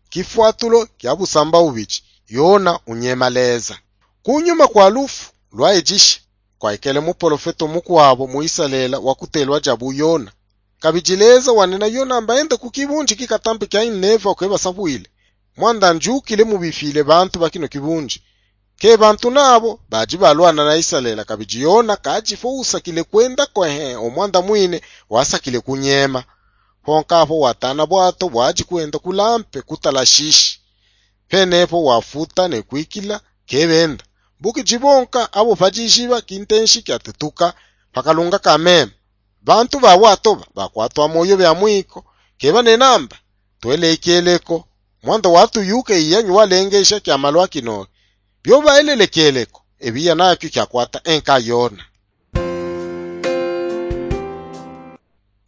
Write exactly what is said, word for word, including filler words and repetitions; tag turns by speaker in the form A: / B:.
A: kifuatulo kya busamba ubichi Yona unyemaleza. Kunyuma kwa lufu lwa ejishi kwa ikele mu profeto mukwabo muisalela wakutelwa jabu Yona. Kabijileza wanena Yona ambaende kukibunji kikatambi kya Nineva kweba sabuile. Mwanda njukile mubifile bantu bakino kibunji. Ke bantu nabo baji balwana na Isalela kabiji Yona kajifo usakile kwenda kwa he omwanda mwine wasakile kunyema. Honkapo watana bwato waji kwenda kulampe kutalashishi. Penepo wafuta ne kwikila kebenda. Buki jibonka abo fajishiba kintenshi kyatetuka pakalunga kameme. Bantu ba watoba bakwatwa moyo bya mwiko keba ne namba twele ikeleko mwanda watu yuke iyanyu walengesha kya malwa kino byo baelelekeleko ebiya nakyo kyakwata enka Yona.